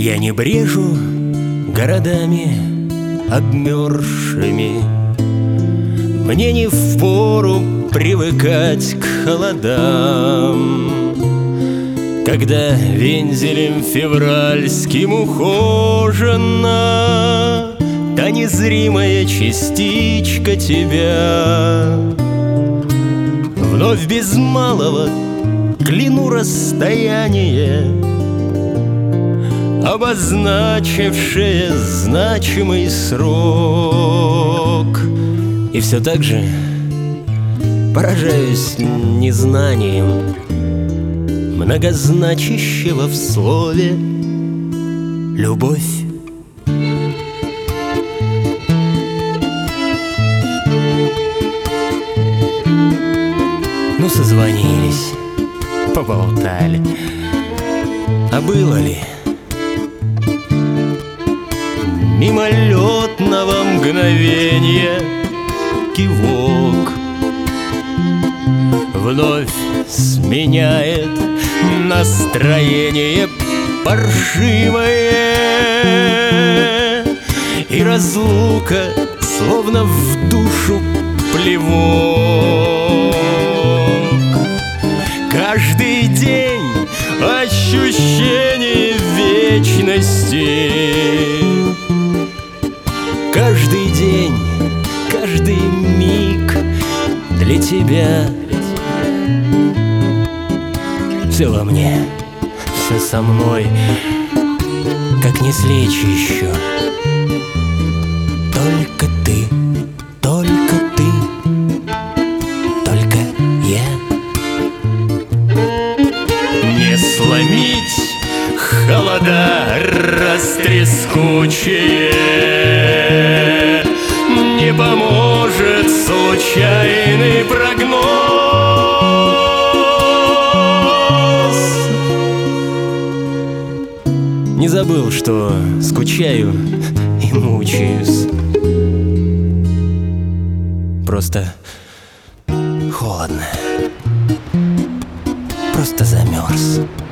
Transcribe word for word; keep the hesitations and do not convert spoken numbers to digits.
Я не брежу городами обмерзшими. Мне не впору привыкать к холодам, когда вензелем февральским ухожена та незримая частичка тебя. Вновь без малого кляну расстояние, обозначившее значимый срок. И все так же поражаюсь незнанием многозначащего в слове «любовь». Ну, созвонились, поболтали. А было ли? Мимолетного мгновения кивок вновь сменяет настроение паршивое, и разлука словно в душу плевок. Каждый день ощущение вечности, каждый день, каждый миг для тебя. Все во мне, все со мной, как не слечь еще. Только ты, только ты, только я. Не сломить холода растрескучие, не поможет случайный прогноз. Не забыл, что скучаю и мучаюсь. Просто холодно, просто замерз.